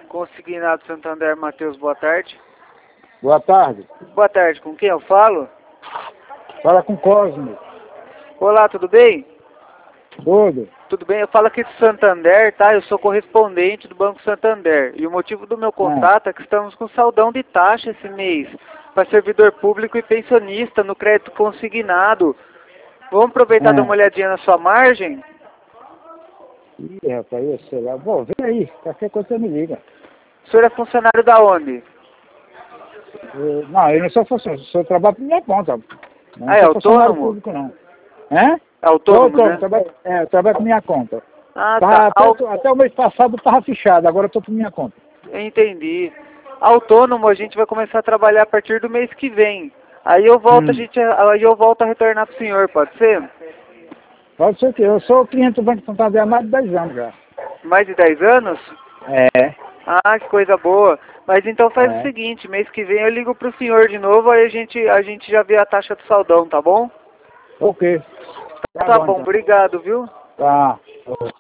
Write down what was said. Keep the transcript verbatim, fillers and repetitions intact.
Consignado Santander, Matheus, boa tarde. Boa tarde. Boa tarde, com quem eu falo? Fala com Cosme. Olá, tudo bem? Tudo. Tudo bem, eu falo aqui de Santander, tá? Eu sou correspondente do Banco Santander. E o motivo do meu contato é, é que estamos com saldão de taxa esse mês, para servidor público e pensionista, no crédito consignado. Vamos aproveitar e É. dar uma olhadinha na sua margem? Ih, rapaz, eu sei lá. Bom, vem aí. Qualquer coisa você me liga. O senhor é funcionário da onde? Eu, não, eu não sou funcionário. Eu trabalho por minha conta. Não Ah, é sou funcionário autônomo? público, não. É? É autônomo, Tô, tô, né? trabalho, é, eu trabalho por minha conta. Ah, Tava, tá. até, Au... até o mês passado eu tava fechado, agora eu tô por minha conta. Entendi. Autônomo a gente vai começar a trabalhar a partir do mês que vem. Aí eu volto, a Hum. gente, aí eu volto a retornar pro senhor, pode ser? Pode ser que eu sou cliente do Banco Santander há mais de dez anos já. Mais de dez anos? É. Ah, que coisa boa. Mas então faz o É. seguinte, mês que vem eu ligo pro senhor de novo, aí a gente, a gente já vê a taxa do saldão, tá bom? Ok. Tá, Tá bom, bom, então. obrigado, viu? Tá.